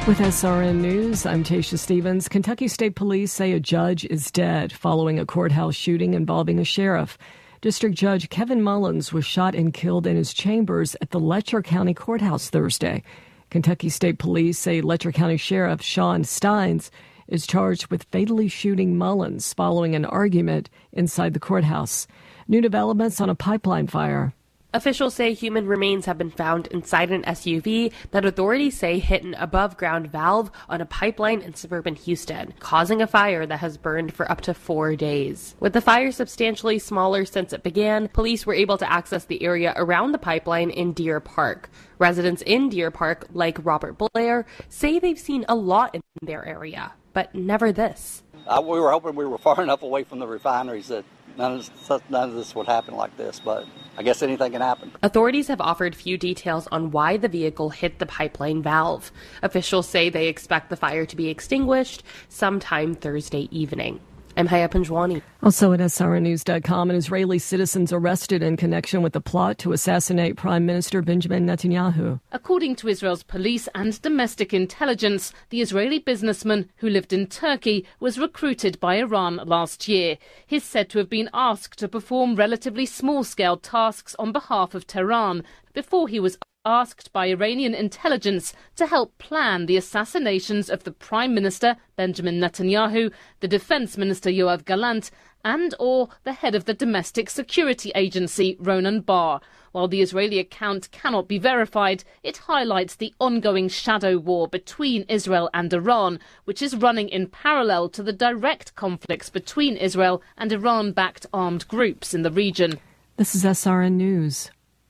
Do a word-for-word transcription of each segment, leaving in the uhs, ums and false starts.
With S R N News, I'm Tasha Stevens. Kentucky State Police say a judge is dead following a courthouse shooting involving a sheriff. District Judge Kevin Mullins was shot and killed in his chambers at the Letcher County Courthouse Thursday. Kentucky State Police say Letcher County Sheriff Sean Steins is charged with fatally shooting Mullins following an argument inside the courthouse. New developments on a pipeline fire. Officials say human remains have been found inside an S U V that authorities say hit an above-ground valve on a pipeline in suburban Houston, causing a fire that has burned for up to four days. With the fire substantially smaller since it began, police were able to access the area around the pipeline in Deer Park. Residents in Deer Park, like Robert Blair, say they've seen a lot in their area, but never this. Uh, we were hoping we were far enough away from the refineries that none of, this, none of this would happen like this, but I guess anything can happen. Authorities have offered few details on why the vehicle hit the pipeline valve. Officials say they expect the fire to be extinguished sometime Thursday evening. I'm Haya Panjwani. Also at S R N news dot com, an Israeli citizens arrested in connection with the plot to assassinate Prime Minister Benjamin Netanyahu. According to Israel's police and domestic intelligence, the Israeli businessman who lived in Turkey was recruited by Iran last year. He's said to have been asked to perform relatively small-scale tasks on behalf of Tehran before he was asked by Iranian intelligence to help plan the assassinations of the Prime Minister Benjamin Netanyahu, the Defense Minister Yoav Gallant, and or the head of the Domestic Security Agency Ronan Bar. While the Israeli account cannot be verified, it highlights the ongoing shadow war between Israel and Iran, which is running in parallel to the direct conflicts between Israel and Iran-backed armed groups in the region. This is S R N News.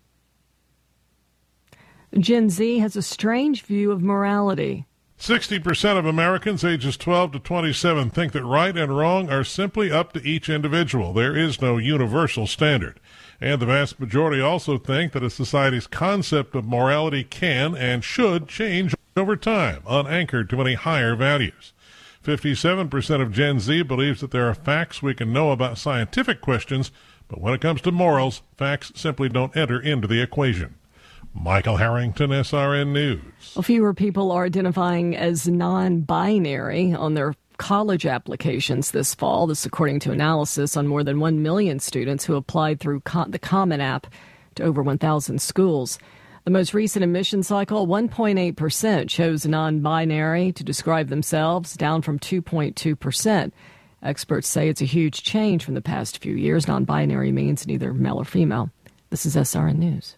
Gen Z has a strange view of morality. sixty percent of Americans ages twelve to twenty-seven think that right and wrong are simply up to each individual. There is no universal standard. And the vast majority also think that a society's concept of morality can and should change over time, unanchored to any higher values. fifty-seven percent of Gen Z believes that there are facts we can know about scientific questions, but when it comes to morals, facts simply don't enter into the equation. Michael Harrington, S R N News. Well, fewer people are identifying as non-binary on their college applications this fall. This according to analysis on more than one million students who applied through Co- the Common App to over one thousand schools. The most recent admission cycle, one point eight percent chose non-binary to describe themselves, down from two point two percent. Experts say it's a huge change from the past few years. Non-binary means neither male or female. This is S R N News.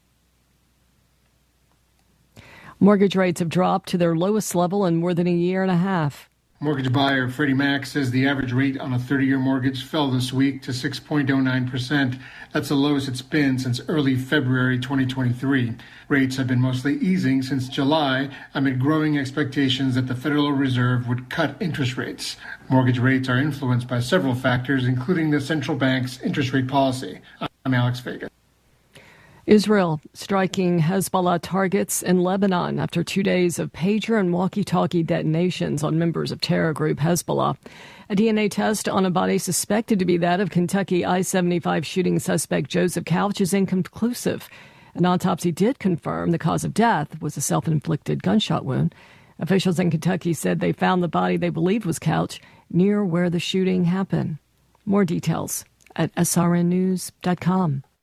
Mortgage rates have dropped to their lowest level in more than a year and a half. Mortgage buyer Freddie Mac says the average rate on a thirty-year mortgage fell this week to six point oh nine percent. That's the lowest it's been since early February twenty twenty-three. Rates have been mostly easing since July amid growing expectations that the Federal Reserve would cut interest rates. Mortgage rates are influenced by several factors, including the central bank's interest rate policy. I'm Alex Vega. Israel striking Hezbollah targets in Lebanon after two days of pager and walkie-talkie detonations on members of terror group Hezbollah. A D N A test on a body suspected to be that of Kentucky I seventy-five shooting suspect Joseph Couch is inconclusive. An autopsy did confirm the cause of death was a self-inflicted gunshot wound. Officials in Kentucky said they found the body they believed was Couch near where the shooting happened. More details at S R N news dot com.